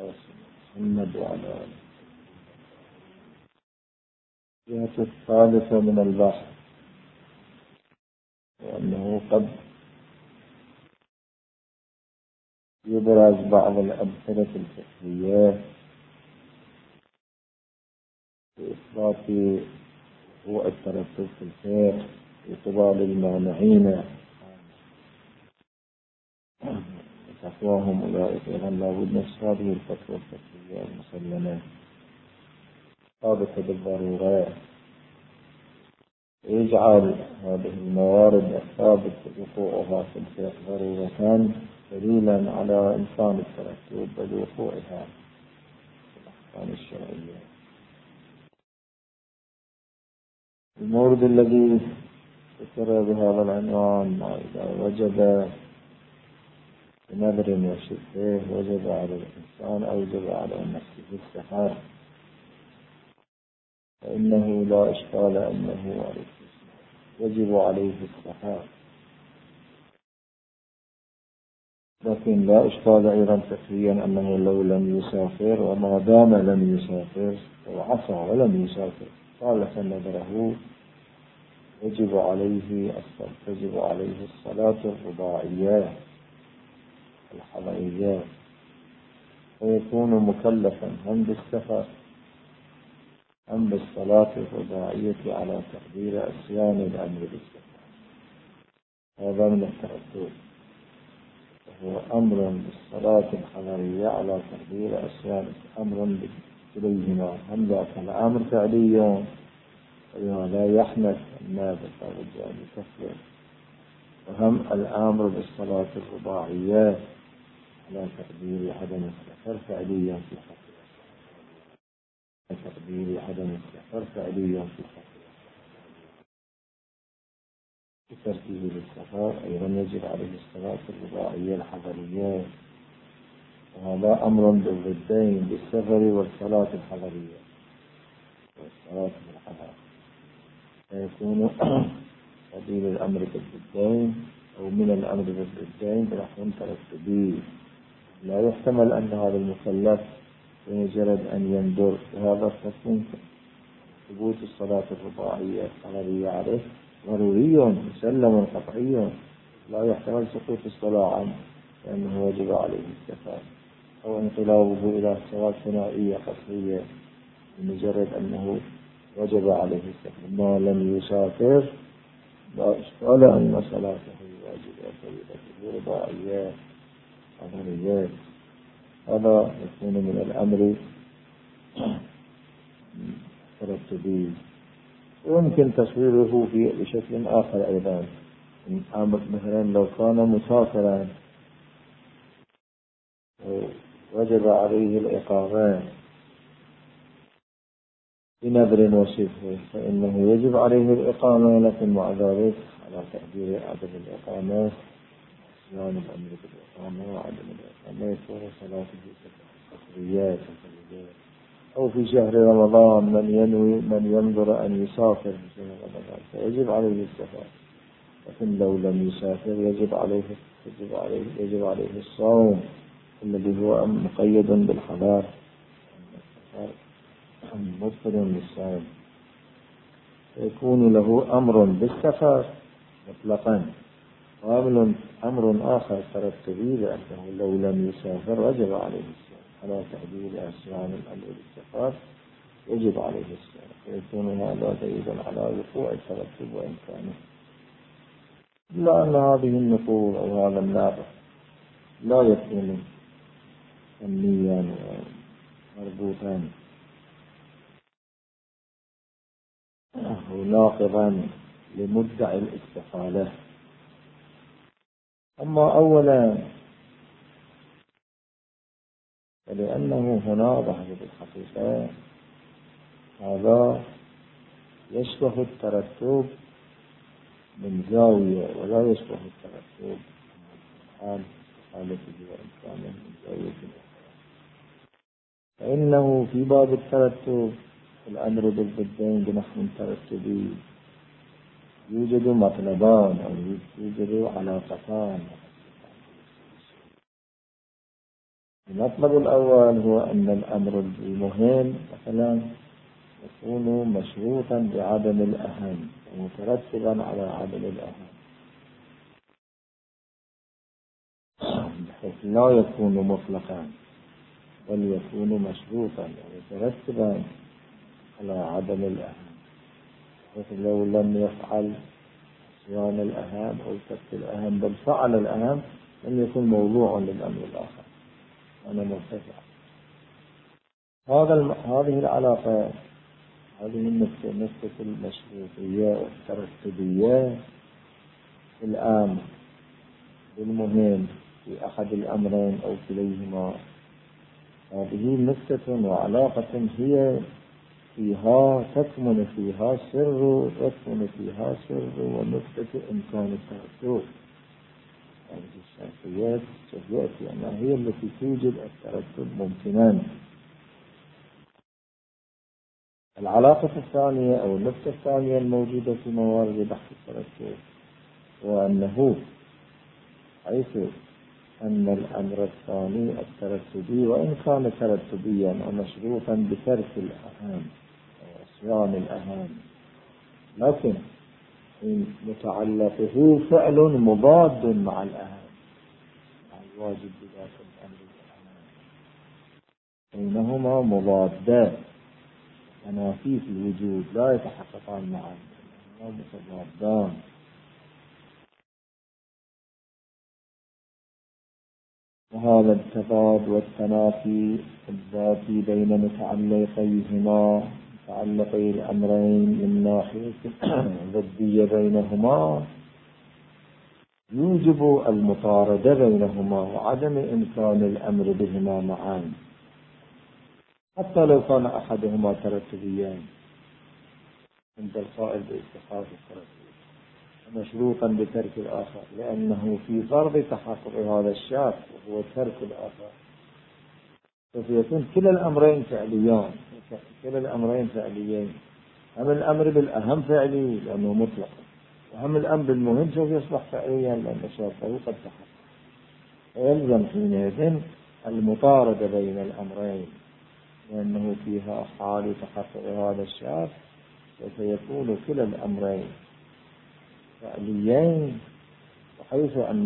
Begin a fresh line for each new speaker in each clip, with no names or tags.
محمد وعلى آله. الجهة الثالثة من البحث وأنه قد يبرز بعض الأمثلة الفقهية بإثبات وقوع الترتب في الفقه وقبال المانعين فتواهم أولئك إذا لابد نفس هذه الفتوى الفقهية المسلمة ثابتة بالضرورة، يجعل هذه الموارد الثابت وقوعها في الفقه ضرورة دليلا على إمكان الترتب بل وقوعها في الأحكام الشرعية. المورد الذي ذكر بهذا العنوان ما إذا وجب بنذر وشبهه وجب على الإنسان أو وجب على نفسه السحر، فإنه لا إشكال أنه يجب عليه السحر، لكن لا إشكال أيضا فقهيا أنه لو لم يسافر وما دام لم يسافر وعصى ولم يسافر خالف نذره يجب عليه الصلاة الرباعية الحضرية، ويكون مكلفا هم بالسفر هم بالصلاة الرباعية على تقدير عصيان الأمر بالسفر. هذا من الترتب، وهو أمر بالصلاة الحضرية على تقدير عصيان أمر كليهما، هم ذاك الأمر فعلي لا يحمل النابل فالرجال بكفر، وهم الأمر بالصلاة الرباعية على تقدير عدم السفر فعليا في الحقيقة، تقدير عدم السفر فعليا في الحقيقة بترتيب للسفر أيضا يجب عليه الصلاة الرباعية الحضرية، وهذا أمر بالضدين بالسفر والصلاة الحضرية والصلاة بالحضر، فيكون قبيل الأمر بالضدين أو من الأمر بالضدين بنحو ترتبي. لا يحتمل أن هذا المكلف بمجرد أن يندر هذا التصميم ثبوت الصلاة الرباعية الحضرية عليه ضروري مسلم قطعي، لا يحتمل سقوط الصلاة عنه لأنه وجب عليه السفر أو انقلابه إلى صلاة ثنائية قصرية بمجرد أنه وجب عليه السفر. ما لم يسافر لا إشكال أن صلاته واجبة فريضته رباعية حضرية، هذا يكون من الأمر الترتبي. ويمكن تصويره بشكل آخر أيضا، مثلا لو كان مسافرا وجب عليه الإقامة بنذر وشبهه فإنه يجب عليه الإقامة، لكن مع ذلك على تقدير عدم الإقامة صيام الأمر بالإقامة وعدم الإقامة يكون صلاته قصرية أو في شهر رمضان من ينظر أن يسافر في شهر رمضان فيجب عليه السفر، لكن لو لم يسافر يجب عليه الصوم الذي هو مقيد بالحضار مبطل للصوم، يكون له أمر بالسفر مطلقا وعمل أمر آخر ترتبي لأنه لو لم يسافر وجب عليه الصوم على تقدير عصيان الأمر بالسفر يجب عليه الصوم، فيكون هذا دليلا على وقوع الترتب وإمكانه. إلا أن هذه النقول أو هذا النابع لا يكون فنيا مربوطا أو ناقضا لمدعي الاستحالة. أما أولا فلأنه هنا ظهر بالحقيقة هذا يشبه الترتب من زاوية ولا يشبه الترتب من حالته وإمكانه من زاوية أخرى، فإنه في باب الترتب الأمر بالضدين بنحو ترتبي يوجد مطلبان أو يوجد علاقتان، المطلب الأول هو أن الأمر المهم مثلا يكون مشروطا بعدم الأهم ومترتبا على عدم الأهم، بحيث لا يكون مطلقا بل يكون مشروطا ومترتبا على عدم الأهم، بحيث لو لم يفعل صيام الأهم أو ترك الأهم بل فعل الأهم لم يكن موضوعا للأمر الآخر، أنا مرتفع. هذه العلاقة، هذه النقطة المشروطية والترتبية في الأمر بالمهم في أحد الأمرين أو كليهما، هذه نقطة وعلاقة هي فيها تكمن فيها سر ونقطة إمكان الترتب. هذه الشرطيات سيأتي أنها هي التي توجد الترتب ممكنا. العلاقة الثانية أو النقطة الثانية الموجودة في موارد بحث الترتب هو أنه حيث أن الأمر الثاني الترتبي وإن كان ترتبيا ومشروطا بترك الأهم وصيام الأهم، لكن متعلقه فعل مضاد مع الأهم، مع الواجب بذات الأمر الأهم، بينهما مضادات تنافي في الوجود لا يتحققان معا، بينهما متضادان. وهذا التضاد والتنافي الذاتي بين متعلقي الأمرين من ناحية ضدية بينهما يوجب المطاردة بينهما وعدم إمكان الأمر بهما معا، حتى لو كان أحدهما ترتبيا عند القائل باتخاذ الترتب مشروطا بترك الآخر، لأنه في فرض تحقق هذا الشرط وهو ترك الآخر سوف يكون كلا الأمرين فعليين، هم الأمر بالأهم فعلي لأنه مطلق، وهم الأمر بالمهم سوف يصبح فعليا لأن شرطه قد تحقق، ويلزم حينئذ المطاردة بين الأمرين، لأنه فيها حال تحقق هذا الشرط سوف يكون كلا الأمرين فعليين، وحيث أن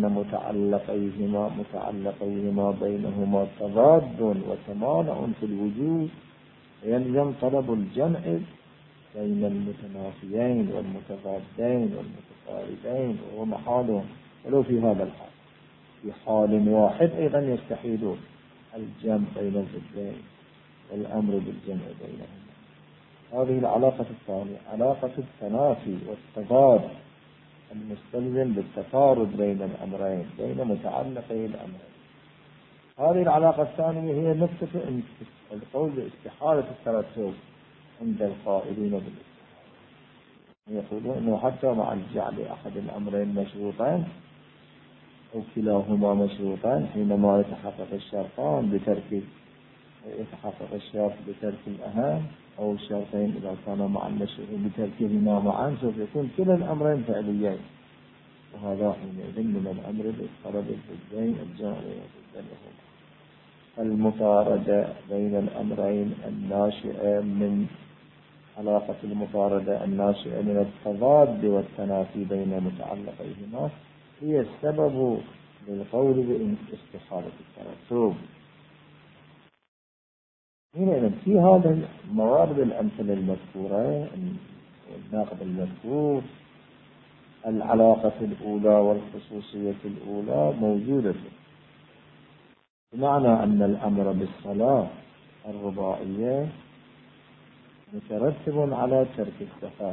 متعلقيهما بينهما تضاد وتمانع في الوجود، يلزم طلب الجمع بين المتنافيين والمتضادين والمتقاربين وهو محال ولو في هذا الحال. في حال واحد أيضا يستحيل الجمع بين الضدين والأمر بالجمع بينهما. هذه العلاقة الثانية علاقة التنافي والتضاد المستلزم بالتفارد بين الأمرين بين متعلقي الأمرين. هذه العلاقة الثانية هي نقطة القول باستحالة الترتب عند القائلين بالاستحالة، يقولون أنه حتى مع الجعل أحد الأمرين مشروطين أو كلاهما مشروطين حينما يتحقق الشرط بترك الأهم أو الشرطين إذا كانا مع المشروط بتركهما معا سوف يكون كلا الأمرين فعليين، وهذا حينئذ من الأمر بالطلب الضدين الجمع بينهما. المطاردة بين الأمرين الناشئة من علاقة المطاردة الناشئة من التضاد والتنافي بين متعلقيهما هي السبب للقول باستحالة الترتب. هنا في هذا الموارد الأمثلة المذكورة والناقض المذكور العلاقة الأولى والخصوصية الأولى موجودة، بمعنى أن الأمر بالصلاة الرباعية مترتب على ترك السفر،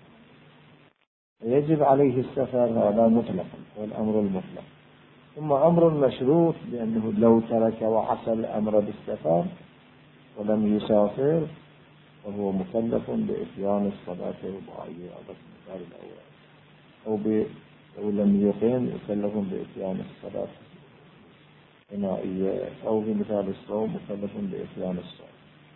يجب عليه السفر هذا مطلقا والأمر المطلق، ثم أمر مشروط بأنه لو ترك وعصى الأمر بالسفر ولم يسافر وهو مكلف بإتيان الصلاة الرباعية، هذا المثال الأول، أو لم يقيم مكلف بإتيان الصلاة الثنائية، أو في مثال الصوم مكلف بإتيان الصوم.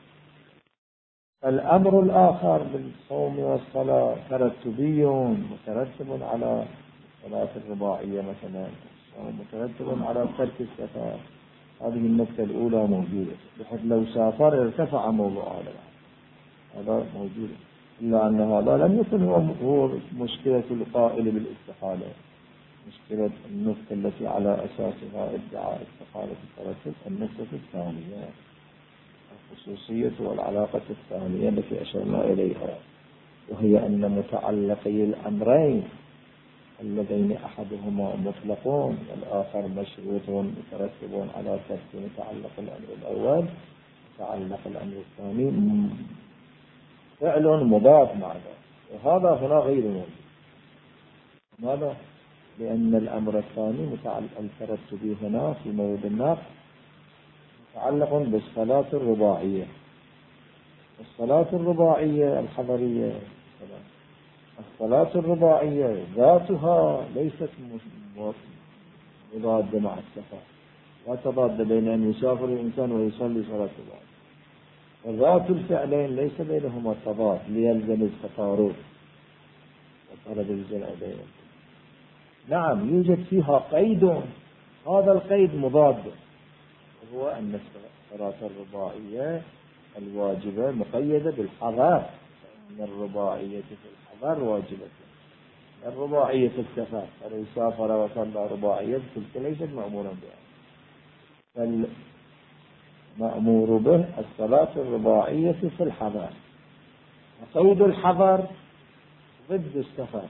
الأمر الآخر بالصوم والصلاة ترتبي مترتب على الصلاة الرباعية مثلا، أو مترتب على ترك السفر، هذه النقطة الأولى موجودة، بحيث لو سافر ارتفع موضوع هذا موجود، إلا أن هذا لم يكن هو مشكلة القائل بالاستحالة. مشكلة النقطة التي على أساسها ادعاء استحالة الترتب النقطة الثانية، الخصوصية والعلاقة الثانية التي أشرنا إليها، وهي أن متعلقي الأمرين اللذين أحدهما مطلقون والآخر مشروط مترتب على ترك متعلق الأمر الأول، متعلق الأمر الثاني فعل مضاف مع ذلك، وهذا هنا غير موجود. لماذا؟ لأن الأمر الثاني الترتبي هنا في مورد النقل متعلق بالصلاة الرباعية، الصلاة الرباعية الحضرية، الصلاة الرباعية ذاتها ليست مضادة مع السفر، لا تضاد بين أن يسافر الإنسان ويصلي صلاة الرباعية، وذات الفعلين ليس بينهما تضاد ليلزم التفارق وطلب الجمع بينهم. نعم يوجد فيها قيد، هذا القيد مضاد، وهو أن الصلاة الرباعية الواجبة مقيدة بالحضر، أن الرباعية في الحضر واجبة، الرباعية في السفر فلو سافر وصلى رباعية تلك ليست مأمورا بها، فالمأمور به الصلاة الرباعية في الحضر، وقيد الحضر ضد السفر،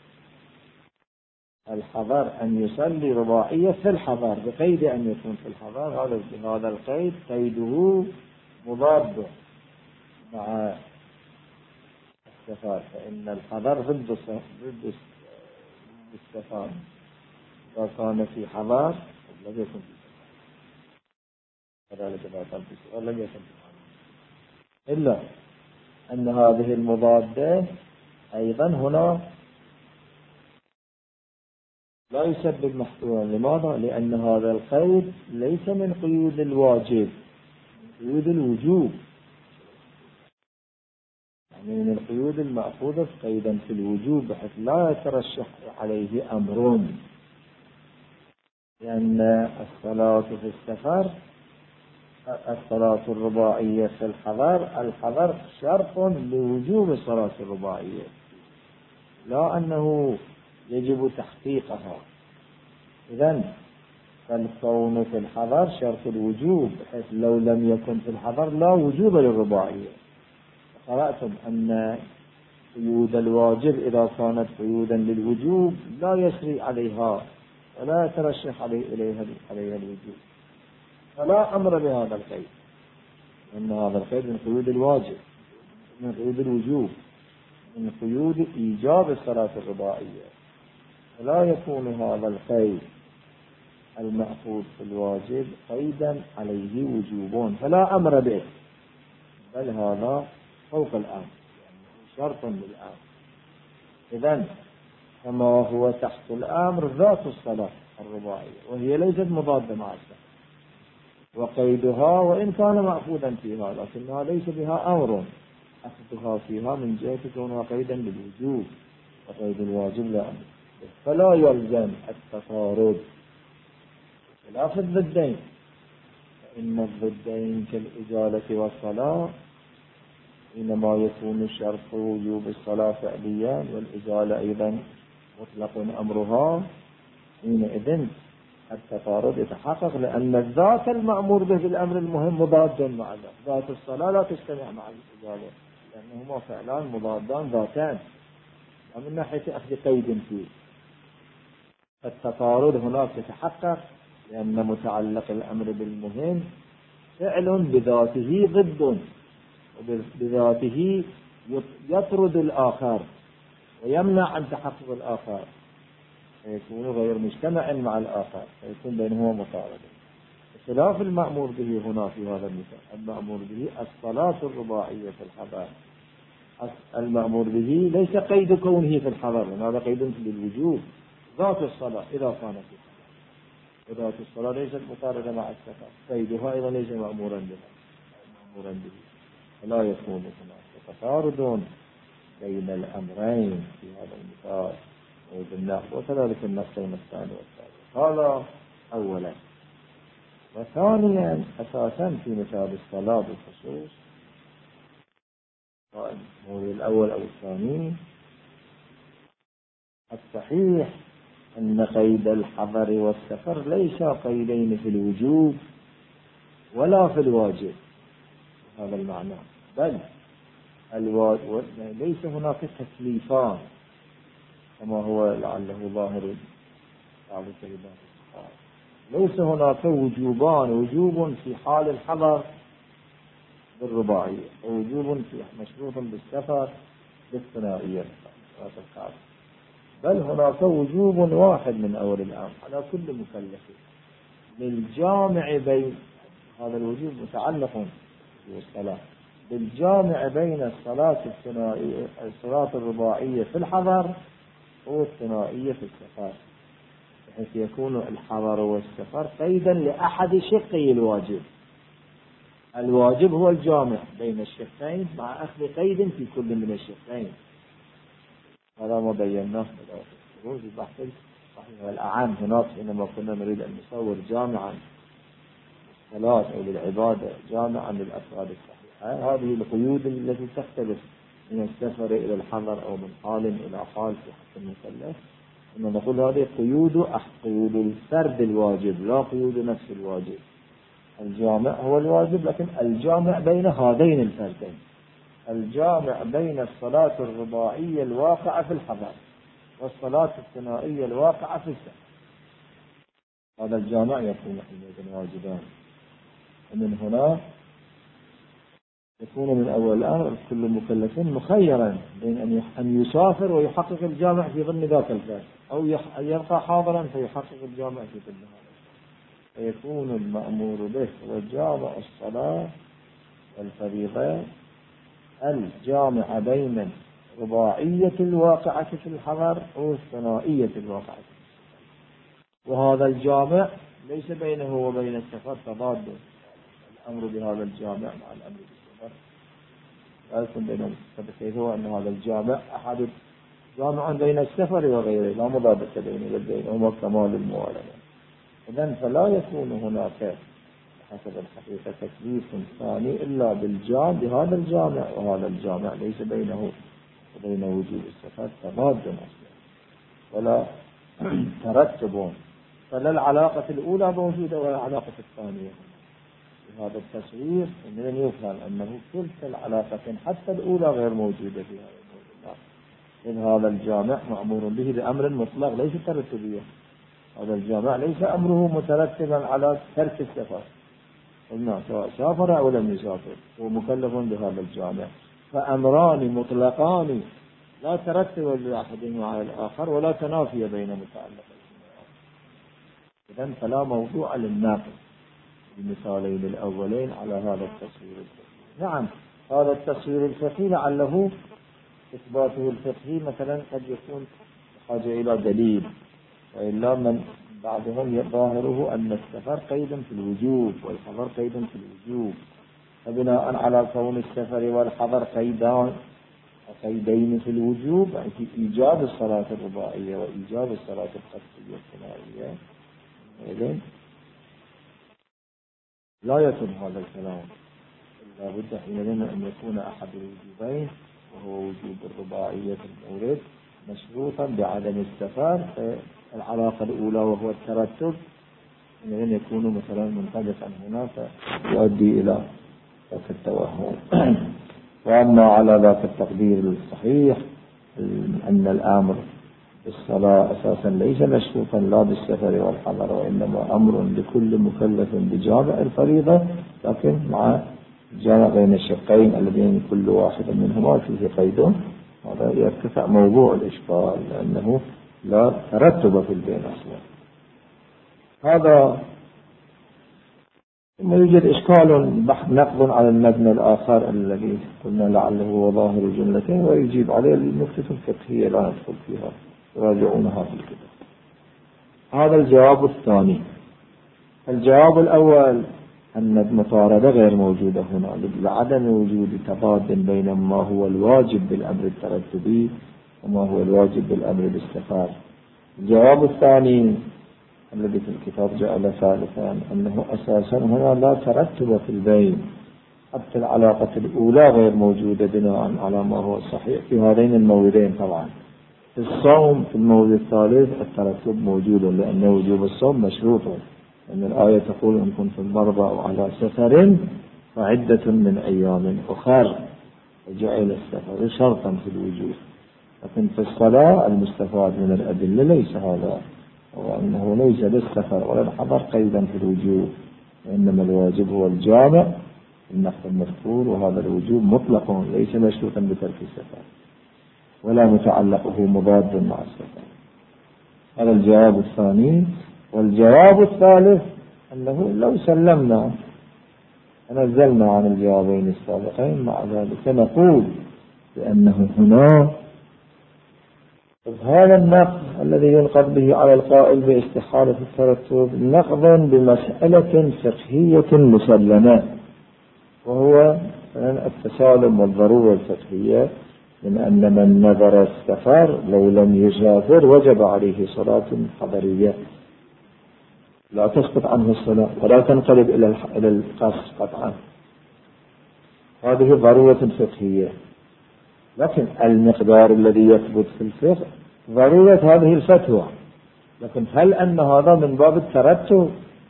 الحضر أن يصلي رباعية في الحضر بقيد أن يكون في الحضر، هذا القيد قيده مضاد مع السفر، فإن الحضر ضد السفر، إذا كان في حضر لم يكن في سفر، كذلك إذا كان في سفر لم يكن في حضر، إلا أن هذه المضادة أيضا هنا لا يسبب محظورا. لماذا؟ لأن هذا القيد ليس من قيود الواجب، من قيود الوجوب، يعني من القيود المأخوذة قيدا في الوجوب بحيث لا يترشح عليه أمر، لأن الصلاة في السفر، الصلاة الرباعية في الحضر شرط لوجوب الصلاة الرباعية، لا أنه يجب تحقيقها. إذن فالكون في الحضر شرط الوجوب، بحيث لو لم يكن في الحضر لا وجوب للرباعية. قرأتم أن قيود الواجب إذا كانت قيودا للوجوب لا يسري عليها ولا يترشح عليها الوجوب، فلا أمر بهذا القيد، أن هذا القيد من قيود الواجب، من قيود الوجوب، من قيود إيجاب الصلاة الرباعية، فلا يكون هذا القيد المأخوذ في الواجب قيدا عليه وجوب، فلا أمر به، بل هذا فوق الأمر، يعني شرط للأمر. إذن فما هو تحت الأمر ذات الصلاة الرباعية، وهي ليست مضادة مع السفر، وقيدها وإن كان مأخوذا فيها لكنها ليس بها أمر، أخذها فيها من جهة كونها قيدا للوجوب، وقيد الواجب لا أمر، فلا يلزم التفارض خلاف الضدين، فإن الضدين كالإزالة والصلاة إنما يكون شرط وجوب الصلاة فعليا، والإزالة أيضا مطلق أمرها، حينئذ التفارض يتحقق، لأن الذات المأمور به بالأمر المهم مضاد مع ذات الصلاة، لا تجتمع مع الإزالة، لأنهما فعلان مضادان ذاتان، ومن ناحية أخذ قيد فيه، فالتفارض هناك يتحقق، لأن متعلق الأمر بالمهم فعل بذاته ضد، وبذاته يطرد الآخر ويمنع عن تحقق الآخر، فيكون غير مجتمع مع الآخر، فيكون بينهما مطاردة، خلاف المأمور به هنا في هذا المثال. المأمور به الصلاة الرباعية في الحضر، المأمور به ليس قيد كونه في الحضر، هذا قيد للوجوب، ذات الصلاة إذا كانت في الحضر، وذات الصلاة ليست مطاردة مع السفر، قيدها أيضا ليس مأمورا به، فلا يكون هناك تفارض بين الأمرين في هذا المثال وبالنقل، وكذلك النقلين الثاني والثالث. هذا أولا. وثانيا أساسا في مثال الصلاة بالخصوص، الموضوع الأول أو الثاني، الصحيح أن قيد الحضر والسفر ليس قيدين في الوجوب ولا في الواجب، هذا المعنى، بل ليس هناك تكليفان كما هو لعله ظاهر بعض كلمات الصحابة. ليس هناك وجوبان، وجوب في حال الحضر بالرباعية، ووجوب في مشروط بالسفر بالثنائية، بل هناك وجوب واحد من أول الأمر على كل مكلف للجامع بين، هذا الوجوب متعلق بالصلاة، بالجامع بين الصلاة الثنائية، الصلاة الرباعية في الحضر والثنائية في السفر، بحيث يكون الحضر والسفر قيدا لأحد شقي الواجب. الواجب هو الجامع بين الشقين مع أخذ قيد في كل من الشقين، هذا ما بيناه في البحث صحيح الأعام. هناك حينما كنا نريد أن نصور جامعا للصلاة أو للعبادة، جامعا للأفراد الصحيحة، هذه القيود التي تختلف من السفر إلى الحضر أو من حال إلى حال في حق المكلف، أن نقول هذه قيود الفرد الواجب لا قيود نفس الواجب. الجامع هو الواجب، لكن الجامع بين هذين الفردين، الجامع بين الصلاة الرباعية الواقعة في الحضر والصلاة الثنائية الواقعة في السفر، هذا الجامع يكون حينئذ واجبان. ومن هنا يكون من أول الأمر كل مكلف مخيرا بين أن يسافر ويحقق الجامع في ضمن ذاك الفرد، أو يبقى حاضرا فيحقق الجامع في ضمن هذا، فيكون المأمور به وجامع الصلاة والفريضة الجامع بين رباعية الواقعة في الحضر والثنائية الواقعة، وهذا الجامع ليس بينه وبين السفر تضاد، الأمر بهذا الجامع مع الأمر بالسفر لا يكون بين السفر، كيف هو أن هذا الجامع أحد جامع بين السفر وغيره، لا مضادة بينهما كمال الموالدة. إذن فلا يكون هناك حسب الحقيقة تكليف ثاني إلا بهذا الجامع، وهذا الجامع ليس بينه وبين وجوب السفر تضاد أصلا ولا ترتب، فلا العلاقة الأولى موجودة ولا العلاقة الثانية. بهذا التصوير من يفهم أنه كلتا العلاقتين حتى الأولى غير موجودة في هذا الموضوع، إن هذا الجامع مأمور به بأمر مطلق ليس ترتبية، هذا الجامع ليس أمره مترتبا على ترك السفر، قلنا سواء سافر أو لم يسافر هو مكلف بهذا الجامع، فأمران مطلقان لا ترتب لأحدهما على الآخر ولا تنافي بين متعلقين. إذن فلا موضوع للناقل المثالين الأولين على هذا التصوير الفقهي. نعم هذا التصوير الفقهي لعله إثباته الفقهي مثلا قد يكون حاجة إلى دليل، وإلا من بعضهم ظاهره أن السفر قيد في الوجوب والحضر قيد في الوجوب، فبناء على كون السفر والحضر قيدين في الوجوب، يعني في إيجاب الصلاة الرباعية وإيجاب الصلاة القصرية الثنائية، إذن لا يتم هذا الكلام، لا بد حينئذ أن يكون أحد الوجوبين وهو وجوب الرباعية المورد مشروطا بعدم السفر، العلاقة الأولى وهو الترتب حينئذ يكون مثلا منطبقا هنا فيؤدي إلى ذاك التوهم. وأما على ذاك التقدير الصحيح أن الأمر بالصلاة أساسا ليس مشروطا لا بالسفر والحضر، وإنما أمر لكل مكلف بجامع الفريضة، لكن مع جامع بين الشقين الذين كل واحد منهما فيه قيد، هذا يرتفع موضوع الإشكال لأنه لا ترتب في البين أصلا. هذا ثم يوجد إشكال نقض على المبنى الآخر الذي قلنا لعله هو ظاهر الجملتين، ويجيب عليه النكتة الفقهية لا ندخل فيها، راجعونها في الكتاب. هذا الجواب الثاني. الجواب الأول أن المطاردة غير موجودة هنا لعدم وجود تضاد بين ما هو الواجب بالأمر الترتبي وما هو الواجب بالأمر بالاستخار. الجواب الثاني الذي في الكتاب جعل ثالثا أنه أساسا هنا لا ترتب في البين، حتى العلاقة الأولى غير موجودة بناء على ما هو صحيح في هذين الموردين. طبعا في الصوم في المورد الثالث الترتب موجود، لأن وجوب الصوم مشروط، لأن الآية تقول إن كنتم مرضى وعلى سفر فعدة من أيام أخر، وجعل السفر شرطا في الوجوب. لكن في الصلاة المستفاد من الأدلة ليس هذا، وأنه ليس للسفر ولا الحضر قيدا في الوجوب، وإنما الواجب هو الجامع النحو المذكور، وهذا الوجوب مطلق ليس مشروطا بترك السفر ولا متعلقه مضاد مع السفر. هذا الجواب الثاني. والجواب الثالث أنه لو سلمنا ونزلنا عن الجوابين السابقين مع ذلك نقول بأنه هنا هذا النقض الذي ينقض به على القائل باستحالة الترتب نقض بمسألة فقهية مسلمة، وهو التسالم والضرورة الفقهية من أن من نذر السفر لو لم يسافر وجب عليه صلاة حضرية لا تسقط عنه الصلاة ولا تنقلب إلى القصر قطعا. هذه ضرورة فقهية. لكن المقدار الذي يثبت في الفقه ضرورة هذه الفتوى. لكن هل أن هذا من باب الترتب؟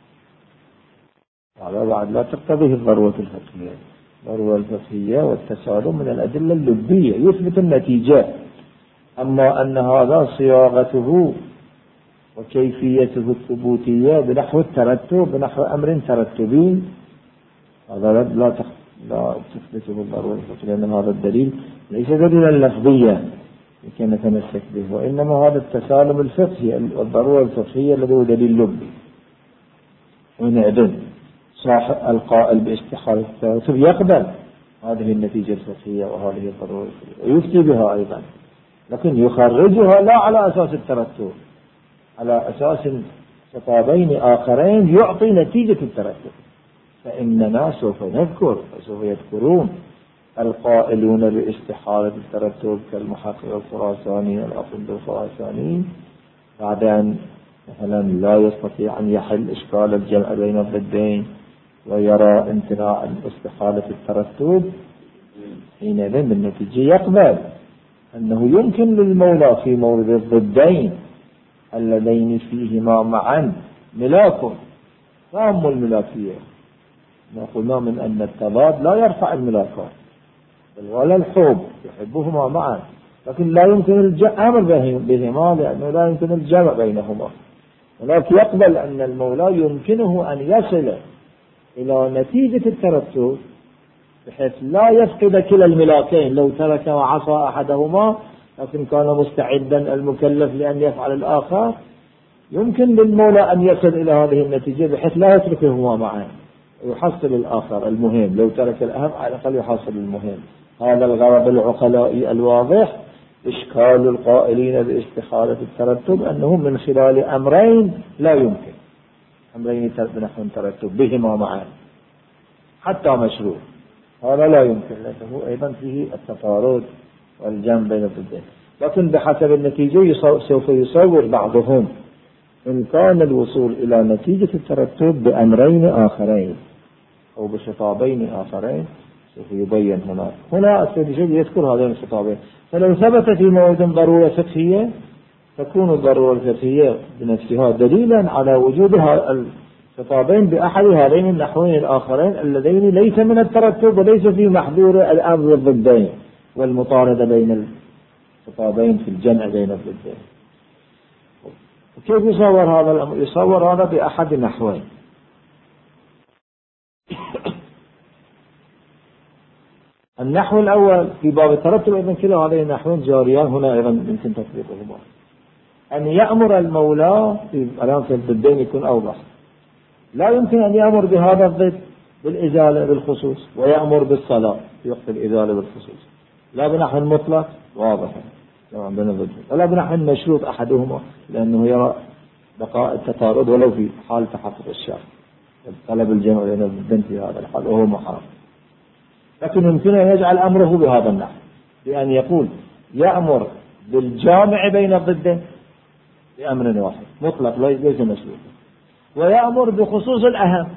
هذا بعد لا تقتضيه الضرورة الفقهية. الضرورة الفقهية والتسالم من الأدلة اللبية يثبت النتيجة. أما أن هذا صياغته وكيفيته الثبوتية بنحو الترتب بنحو أمر ترتبي، هذا لا تثبت بالضرورة الفقهية، لأن هذا الدليل ليس دليلا لفظيا لكي نتمسك به، وإنما هذا التسالم الفقهي والضرورة الفقهية الذي هو دليل لبي. ونعدل صاحب القائل باستحالة الترتب يقبل هذه النتيجة الفقهية وهذه الضرورة الفقهية ويفتي بها أيضا، لكن يخرجها لا على أساس الترتب، على أساس خطابين آخرين يعطي نتيجة الترتب. فإننا سوف نذكر وسوف يذكرون القائلون باستحالة الترتب كالمحقق الخراساني والأخند الخراساني بعد أن مثلا لا يستطيع أن يحل إشكال الجمع بين الضدين ويرى امتناع استحالة الترتب، حينئذ بالنتيجة يقبل أنه يمكن للمولى في مورد الضدين اللذين فيهما معا ملاك تام الملاكية. ما قلنا من أن التضاد لا يرفع الملاكات ولا الحب يحبهما معا، لكن لا يمكن الجمع بهما لأنه لا يمكن الجمع بينهما. ولكن يقبل أن المولى يمكنه أن يصل إلى نتيجة الترتب بحيث لا يفقد كلا الملاكين. لو ترك وعصى أحدهما لكن كان مستعدا المكلف لأن يفعل الآخر، يمكن للمولى أن يصل إلى هذه النتيجة بحيث لا يتركهما معا ويحصل الآخر المهم. لو ترك الأهم على الأقل يحصل المهم. هذا الغرض العقلاء الواضح. إشكال القائلين باستحالة الترتب أنه من خلال أمرين لا يمكن، أمرين نحن ترتب بهما معا حتى مشروع، هذا لا يمكن لأنه أيضا فيه التطارد والجمع بين الضدين. لكن بحسب النتيجة سوف يصور بعضهم إمكان الوصول إلى نتيجة الترتب بأمرين آخرين أو بخطابين آخرين سوف يبين هنا السيد يذكر هذين الخطابين. فلو ثبت في موعد ضرورة فقهية تكون الضرورة الفقهية بنفسها دليلا على وجود الخطابين بأحد هذين النحوين الآخرين اللذين ليس من الترتب وليس في محظور الأمر والضدين والمطاردة بين الخطابين في الجمع بين الضدين. وكيف يصور هذا الأمر؟ يصور هذا بأحد نحوين. النحو الأول في باب الترتب أيضا كلا هذين النحوين جاريان، هنا أيضا يمكن تطبيقهما. أن يأمر المولى في علامة الضدين يكون أوضح. لا يمكن أن يأمر بهذا الضد بالإزالة بالخصوص ويأمر بالصلاة في وقت الإزالة بالخصوص، لا بنحو مطلق واضح ولا بنحو مشروط أحدهما لأنه يرى بقاء التطارد ولو في حال تحقق الشرط طلب الجمع بين الضدين في هذا الحال وهو محال. لكن يمكن أن يجعل أمره بهذا النحو بأن يقول يأمر بالجامع بين الضدين بأمر واحد مطلق ليس مسبوقا، ويأمر بخصوص الأهم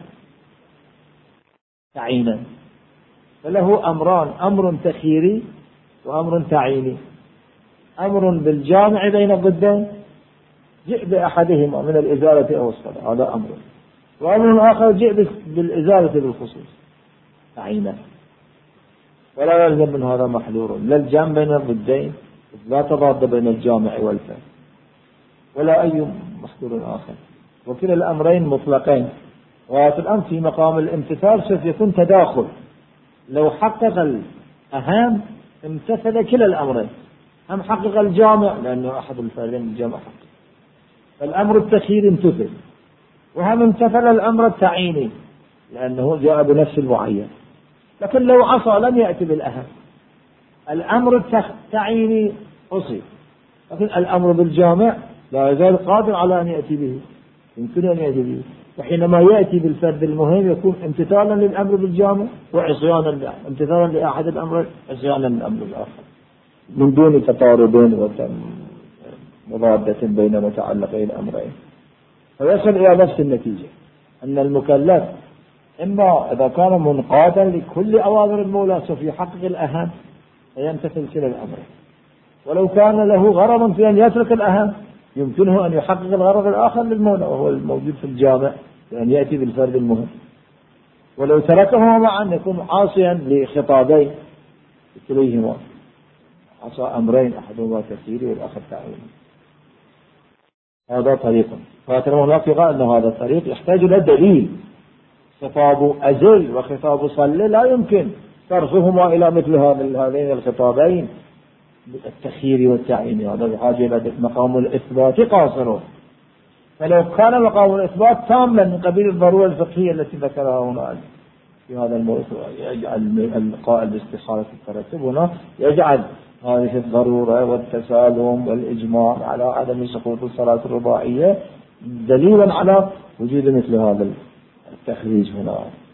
تعيينا. فله أمران: أمر تخييري وأمر تعييني. أمر بالجامع بين الضدين، جئ بأحدهما من الإزالة أو الصلاة، هذا أمر. وأمر آخر جئ بالإزالة بالخصوص تعيينا. ولا يلزم من هذا محذور، لا الجمع بين الضدين، لا تضاد بين الجامع والفعل، ولا أي محذور آخر، وكلا الأمرين مطلقين. وفي الأمر في مقام الامتثال سوف يكون تداخل، لو حقق الأهم امتثل كلا الأمرين، هم حقق الجامع لأنه أحد الفعلين الجامع حقق، فالأمر التخييري امتثل، وهم امتثل الأمر التعييني لأنه جاء بنفس المعين. لكن لو عصى لم يأتي بالأهم، الأمر التعييني أصيب، لكن الأمر بالجامع لا يزال قادر على أن يأتي به، يمكن أن يأتي به. وحينما يأتي بالفرد المهم يكون امتثالا للأمر بالجامع وعصيانا امتثالا لأحد الأمر عصيانا للأمر الآخر، من دون تطارد ومضادة بين متعلقي الأمرين. فيصل إلى نفس النتيجة، أن المكلف إما إذا كان منقادا لكل أوامر المولى سوف يحقق الأهم فيمتثل كلا الأمرين، ولو كان له غرض في أن يترك الأهم يمكنه أن يحقق الغرض الآخر للمولى وهو الموجود في الجامع بأن يأتي بالفرد المهم. ولو تركهما معا يكون عاصيا لخطابين كليهما، عصى أمرين أحدهما تخييري والآخر تعييني. هذا طريق. فاتنا هناك قال أن هذا الطريق يحتاج إلى دليل. خطاب أزل وخطاب صل لا يمكن صرفهما إلى مثل هذين الخطابين التخيير والتعيين، هذا بحاجة إلى مقام الإثبات قاصر. فلو كان مقام الإثبات تاما من قبيل الضرورة الفقهية التي ذكرها هنا في هذا الموضوع، يجعل القائل باستحالة الترتب هنا يجعل هذه الضرورة والتسالم والإجماع على عدم سقوط الصلاة الرباعية دليلا على وجود مثل هذا التخريج هنا.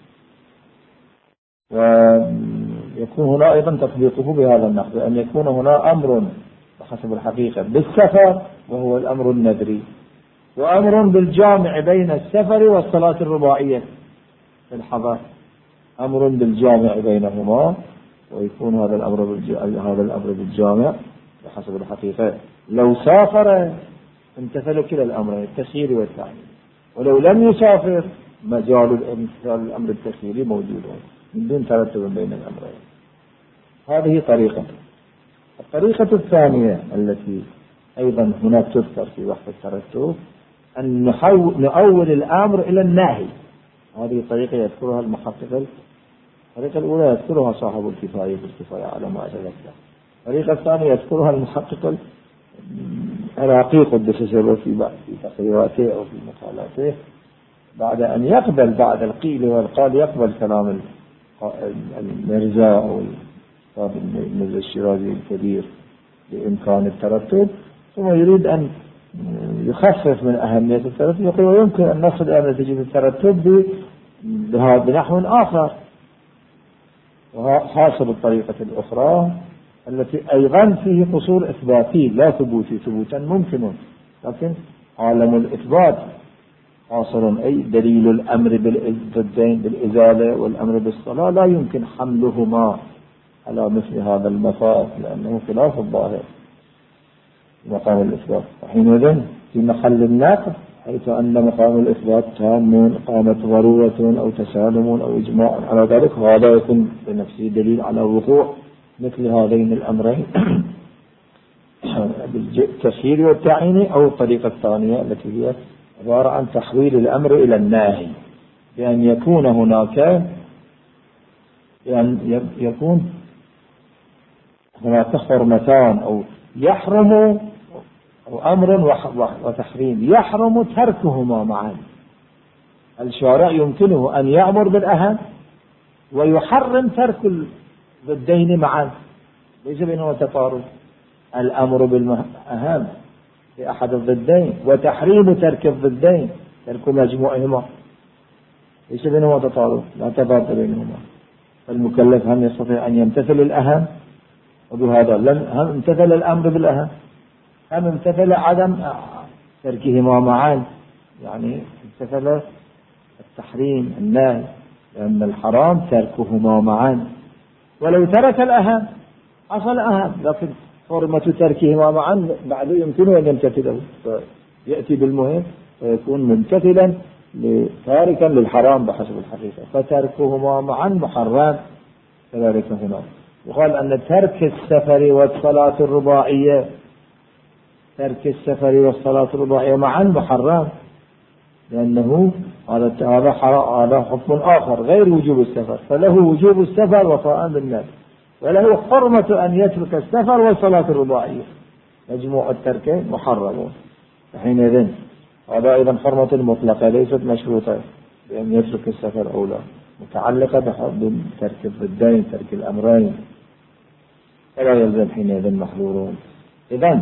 ويكون هنا أيضا تطبيقه بهذا النحو، أن يكون هنا أمر بحسب الحقيقة بالسفر وهو الأمر النذري، وأمر بالجامع بين السفر والصلاة الرباعية في الحضر، أمر بالجامع بينهما، ويكون هذا الأمر بالجامع بحسب الحقيقة. لو سافر امتثل كلا الأمرين التخييري والتعيين، ولو لم يسافر مجال الأمر التخييري موجود من دون ترتب بين الأمرين. هذه طريقة. الطريقة الثانية التي أيضا هناك تذكر في وقت الترتب أن نؤول الأمر إلى النهي. هذه طريقة يذكرها المحقق. الطريقة الأولى يذكرها صاحب الكفاية بالكفاية على ما أتذكر. الطريقة الثانية يذكرها المحقق العراقي قدس سره في تقريراته أو في مقالاته، بعد أن يقبل بعد القيل والقال يقبل كلام المرزا أو المرزا الشيرازي الكبير بإمكان الترتب، ثم يريد أن يخفف من أهمية الترتب، يقول ويمكن أن نصل إلى نتيجة الترتب بنحو آخر. وحاصل الطريقة الأخرى التي أيضا فيه قصور إثباتي لا ثبوتي، ثبوتا ممكن لكن عالم الإثبات قاصر، أي دليل الأمر بالضدين بالإزالة والأمر بالصلاة لا يمكن حملهما على مثل هذا المفاد لأنه خلاف الظاهر مقام الإثبات. حينئذ في محل النقد حيث أن مقام الإثبات تام قامت ضرورة أو تسالم أو إجماع على ذلك، هذا يكون بنفسه دليل على وقوع مثل هذين الأمرين بالتخيير والتعيين، أو الطريقة الثانية التي هي عبارة عن تحويل الأمر إلى الناهي، بأن يكون هناك يكون هناك حرمتان أو يحرم أو أمر وتحريم يحرم تركهما معا. الشارع يمكنه أن يأمر بالأهم ويحرم ترك الضدين معا، ليس بينهما تفارق. الأمر بالأهم لأحد الضدين وتحريم ترك الضدين ترك مجموعهما، ليس بينهما تفارق، لا تفارق بينهما. فالمكلف هم يستطيع أن يمتثل الأهم، وبهذا هم امتثل الأمر بالأهم، هم امتثل عدم تركهما معا يعني امتثل التحريم النهي، لأن الحرام تركهما معا. ولو ترك الأهم حصل أهم، لكن حرمة تركهما معا بعد يمكنه أن يمتثله، فيأتي بالمهم فيكون ممتثلا تاركا للحرام بحسب الحقيقة، فتركهما معا محرم كذلك هنا. وقال أن ترك السفر والصلاة الرباعية، ترك السفر والصلاة الرباعية معا محرم، لأنه هذا حكم آخر غير وجوب السفر، فله وجوب السفر وفاء بالنفس، وله حرمة أن يترك السفر والصلاة الرباعية، مجموع التركين محرم. حينئذ هذا أيضا حرمة مطلقة ليست مشروطة بأن يترك السفر أو لا، متعلقة بترك الضدين، ترك الأمرين، فلا يلزم حينئذ محظورون. إذن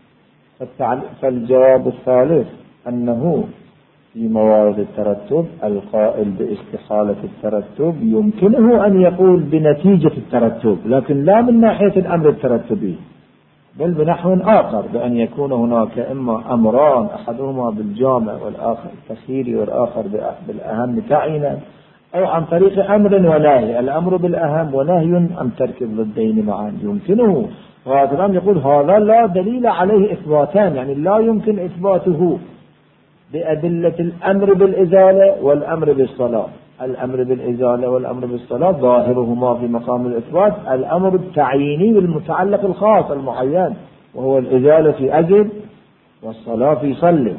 فالجواب الثالث أنه في موارد الترتب القائل باستحالة الترتب يمكنه أن يقول بنتيجة الترتب، لكن لا من ناحية الأمر الترتبي، بل بنحو آخر، بأن يكون هناك إما أمران أحدهما بالجامع والآخر التخييري والآخر بالأهم تعينا، أو عن طريق أمر ونهي، الأمر بالأهم ونهي عن ترك الضدين معا يمكنه. وهذا الآن يقول هذا لا دليل عليه إثباتان، يعني لا يمكن إثباته بأدلة الأمر بالإزالة والأمر بالصلاة. الأمر بالإزالة والأمر بالصلاة ظاهرهما في مقام الإثبات الأمر التعييني بالمتعلق الخاص المعين، وهو الإزالة في أزل والصلاة في صل،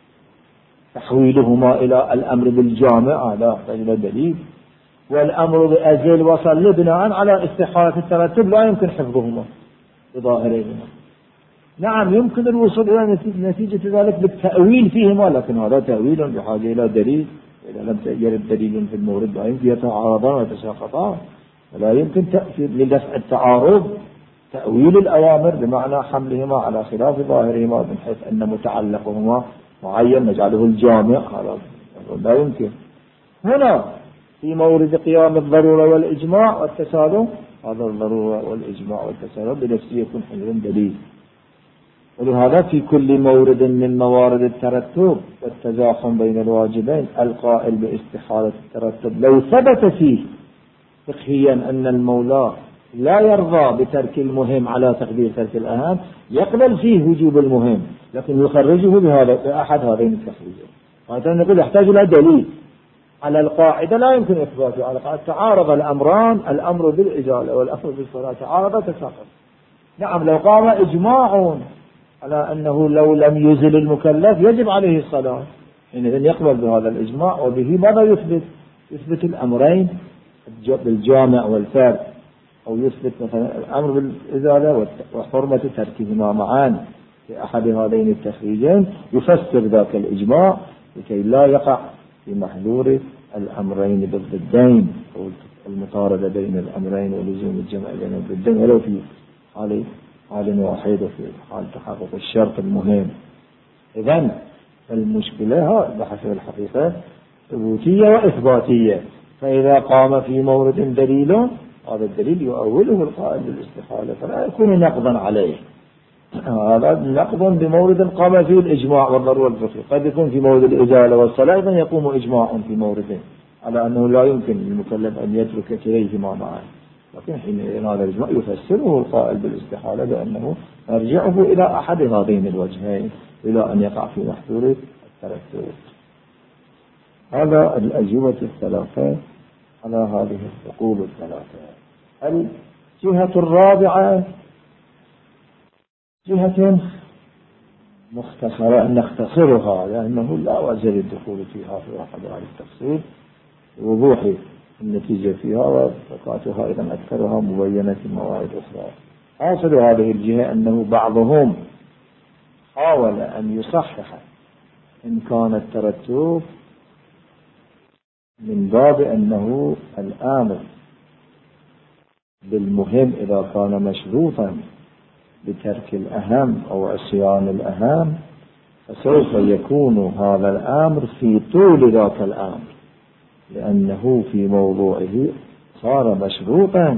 تحويلهما إلى الأمر بالجامع لا يحتاج إلى دليل، والأمر بأزل وصل بناء على استحالة الترتب لا يمكن حفظهما بظاهرهما. نعم يمكن الوصول إلى نتيجة ذلك بالتأويل فيهما، لكن هذا تأويل بحاجة إلى دليل، إذا لم يرد دليل في المورد لا يمكن يتعارضان ويتساقطان، ولا يمكن تأثير لدفع التعارض تأويل الأوامر بمعنى حملهما على خلاف ظاهرهما من حيث أن متعلقهما معين نجعله الجامع، هذا لا يمكن. هنا في مورد قيام الضرورة والإجماع والتسالم، هذا الضرورة والإجماع والتسالم بنفسه يكون حمل دليل. ولهذا في كل مورد من موارد الترتب والتزاحم بين الواجبين القائل باستحالة الترتب لو ثبت فيه فقهيا أن المولى لا يرضى بترك المهم على تقدير ترك الأهم، يقبل فيه وجوب المهم لكن يخرجه بأحد هذين التخريجين. هذا نقول يحتاج إلى دليل على القاعدة لا يمكن إثباته، على القاعدة تعارض الأمران، الأمر بالإزالة والأمر بالصلاة تعارض تساقط. نعم لو قام إجماع على أنه لو لم يزل المكلف يجب عليه الصلاة، حينئذ يقبل بهذا الإجماع، وبه ماذا يثبت الأمرين بالجامع والفرد، أو يثبت مثلا الأمر بالإزالة وحرمة تركهما معا في أحد هذين التخريجين، يفسر ذاك الإجماع لكي لا يقع في محذور الأمرين بالضدين أو المطاردة بين الأمرين ولزوم الجمع بين الضدين ولو في حال واحد وفي حال تحقق الشرط المهم. إذن المشكلة بحسب الحقيقة ثبوتية وإثباتية، فإذا قام في مورد دليل هذا الدليل يؤوله القائل بالاستحالة فلا يكون نقضا عليه، هذا نقض بمورد قام فيه الإجماع والضرورة الفقهية. قد يكون في مورد الإزالة والصلاة أيضا يقوم إجماع في موردين على أنه لا يمكن للمكلف أن يترك كليهما معا، لكن حين هذا الإجماع يفسره القائل بالاستحالة بأنه يرجعه إلى أحد هذين الوجهين إلى أن يقع في محذور الترتب. هذا الأجوبة الثلاثة على هذه العقول الثلاثة. الجهة الرابعة جهة مختصرة نختصرها لأنه لا وجه للدخول فيها في أحد هذه التفصيل وضوح النتيجة فيها، وفقاتها أيضا أكثرها مبينة في موارد أخرى. حاصل هذه الجهة أنه بعضهم حاول أن يصحح إن كان الترتب من باب أنه الآمر بالمهم إذا كان مشروطا بترك الأهم أو عصيان الأهم فسوف يكون هذا الأمر في طول ذاك الأمر، لأنه في موضوعه صار مشروطا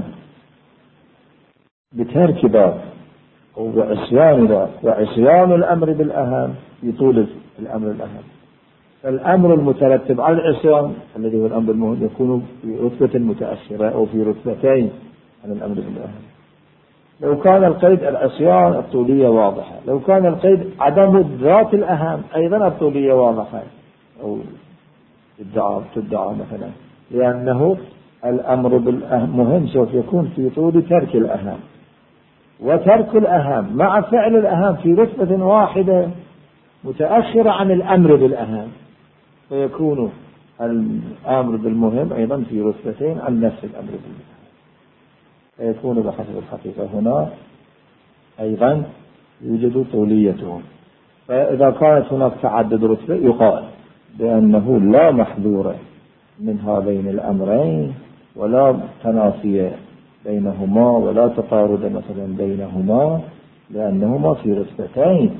بترك ذاك أو بعصيان ذاك، وعصيان الأمر بالأهم في طول الأمر الأهم. فالأمر المترتب على العصيان الذي هو الأمر المهم يكون في رتبة متأخرة أو في رتبتين عن الأمر الأهم. لو كان القيد العصيان الطولية واضحة، لو كان القيد عدم الذات الأهم أيضا الطولية واضحة أو تدعى مثلا، لأنه الأمر بالمهم سوف يكون في طول ترك الأهم، وترك الأهم مع فعل الأهم في رتبة واحدة متأخرة عن الأمر بالأهم، فيكون الأمر بالمهم أيضا في رتبتين عن نفس الأمر بالمهم، فيكون بحسب الحقيقة هنا أيضا يوجد طوليتهم. فإذا كانت هناك تعدد رتبة يقال بأنه لا محذور من هذين الأمرين ولا تنافي بينهما ولا تطارد مثلا بينهما، لأنهما في رتبتين،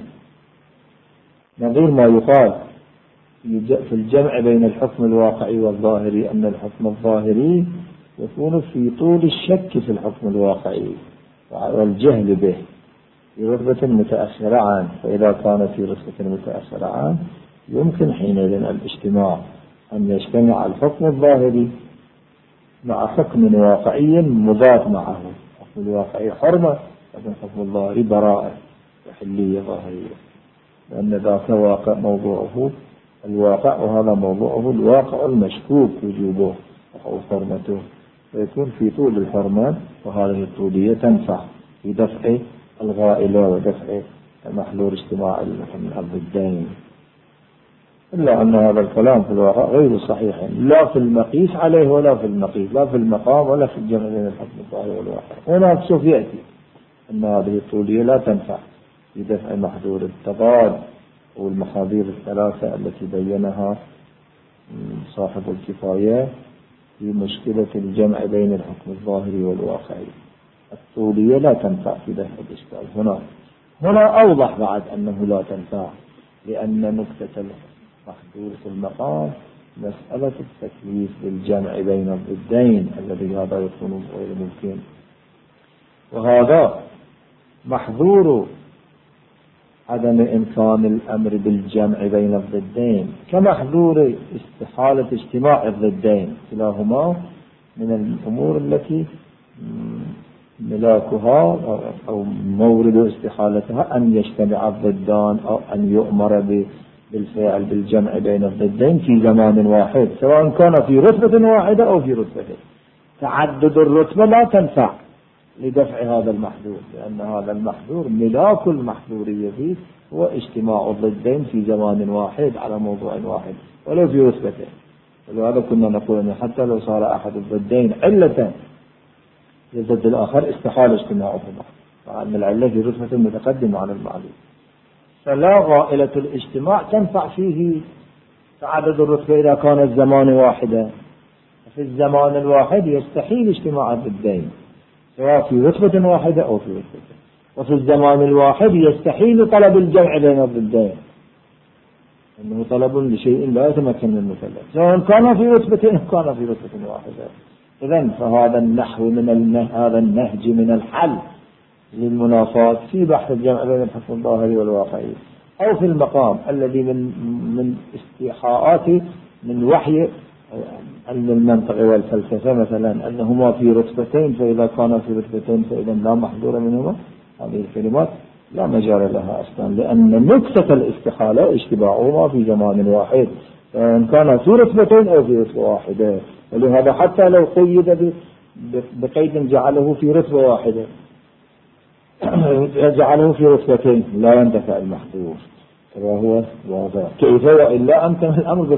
نظير ما يقال في الجمع بين الحكم الواقعي والظاهري أن الحكم الظاهري يكون في طول الشك في الحكم الواقعي والجهل به في رتبة متأخرة عنه، فإذا كان في رتبة متأخرة عنه يمكن حينئذ الاجتماع أن يجتمع الحكم الظاهري مع حكم واقعي مضاد معه. الحكم الواقعي حرمة، لكن الحكم الظاهري براءة وحلية ظاهرية، لأن ذاك واقع موضوعه الواقع وهذا موضوعه الواقع المشكوك وجوبه أو حرمته، فيكون في طول الحرمة، وهذه الطولية تنفع في دفع الغائلة ودفع محلول اجتماع الضدين. إلا أن هذا الكلام في الواقع غير صحيح، لا في المقيس عليه ولا في المقيس، لا في المقام ولا في الجمع بين الحكم الظاهري والواقع. هناك سوف يأتي أن هذه الطولية لا تنفع في دفع محذور التضاد والمحاذير الثلاثة التي بينها صاحب الكفاية في مشكلة الجمع بين الحكم الظاهري والواقعي. الطولية لا تنفع في دفع الإشكال. هنا أوضح بعد أنه لا تنفع، لأن نكتة المحذور في المقام مسألة التكليف بالجمع بين الضدين الذي هذا يكون غير ممكن، وهذا محذور عدم إمكان الأمر بالجمع بين الضدين كمحذور استحالة اجتماع الضدين، كلاهما من الأمور التي ملاكها أو مورد استحالتها أن يجتمع الضدان أو أن يؤمر بالفعل بالجمع بين الضدين في زمان واحد، سواء كان في رتبة واحدة أو في رتبتين. تعدد الرتبة لا تنفع لدفع هذا المحذور، لأن هذا المحذور ملاك المحذورية فيه هو اجتماع الضدين في زمان واحد على موضوع واحد ولو في رتبتين. ولهذا كنا نقول أن حتى لو صار أحد الضدين علة للضد الآخر استحال اجتماعهما، فأن العلة في رتبة متقدمة على المعلوم. فلا غائلة الاجتماع تنفع فيه تعدد الرتبة إذا كان الزمان واحدا. في الزمان الواحد يستحيل اجتماع الضدين سواء في رتبة واحدة أو في رتبة، وفي الزمان الواحد يستحيل طلب الجمع بين الضدين، أنه طلب لشيء لا يتمكن من المكلف سواء كان في رتبة أو كان في رتبة واحدة. إذن فهذا النحو هذا النهج من الحل للمنافات في بحث الجمع بين الحكم الظاهري والواقعي، أو في المقام الذي من استيحاءات من وحي علم المنطق والفلسفة مثلا أنهما في رتبتين، فإذا كان في رتبتين فإذا لا محذور منهما. هذه الكلمات لا مجال لها أصلا، لأن نكتة الاستحالة اشتباعهما في زمان واحد، إن كان في رتبتين أو في رتبة واحدة. ولهذا حتى لو قيد بقيد جعله في رتبة واحدة جعله في رتبتين لا ينتفع المحذور، وهو واضح. كيف وإلا أمكن الأمر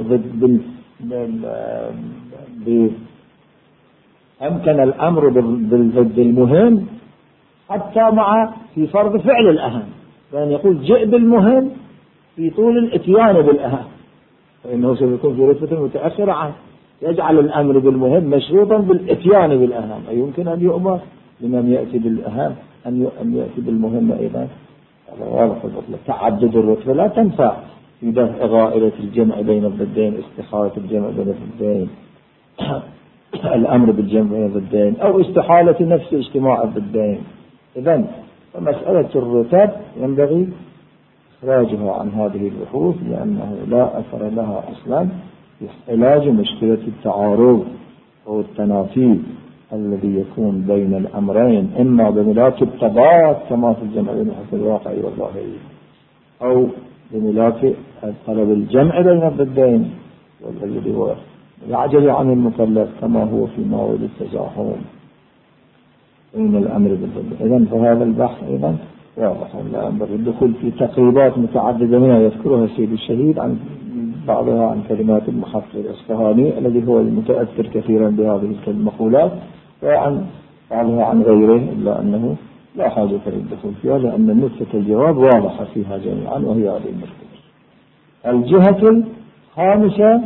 أمكن الأمر بالضد المهم حتى مع في فرض فعل الأهم، فإن يقول جئ بالمهم في طول الاتيان بالأهم، فإنه سيكون في رتبة متأخرة عنه، يجعل الأمر بالمهم مشروطا بالاتيان بالأهم، أي يمكن أن يؤمر لمن يأتي بالأهم أن يأتي بالمهم أيضا. واضح الأصل. تعدد الرتبة لا تنفع في دفع غائلة الجمع بين الضدين، استحالة الجمع بين الضدين، الأمر بالجمع بين الضدين، أو استحالة نفس اجتماع الضدين. إذن فمسألة الرتب ينبغي إخراجها عن هذه البحوث لأنه لا أثر لها أصلا في علاج مشكلة التعارض أو التنافي الذي يكون بين الأمرين، إما بملاك التضاد كما في الجمع بين الحكم الواقعي والظاهري، أو بملاك طلب الجمع بين الضدين والذي هو يعجز عن المكلف كما هو في موارد التزاحم بين الأمر بالضد. إذن فهذا البحث أيضا واضح، لا ينبغي الدخول في تقريبات متعددة منها يذكرها السيد الشهيد عن بعضها عن كلمات المحقق الأصفهاني الذي هو المتأثر كثيرا بهذه المقولات، وعن بعضها عن غيره، إلا أنه لا حاجة للدخول فيها لأن نكتة الجواب واضحة فيها جميعا وهي هذه المشكلة. الجهة الخامسة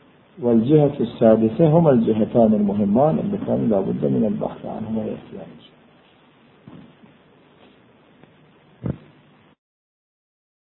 والجهة السادسة هما الجهتان المهمان اللتان لا بد من البحث عنهما يأتيان.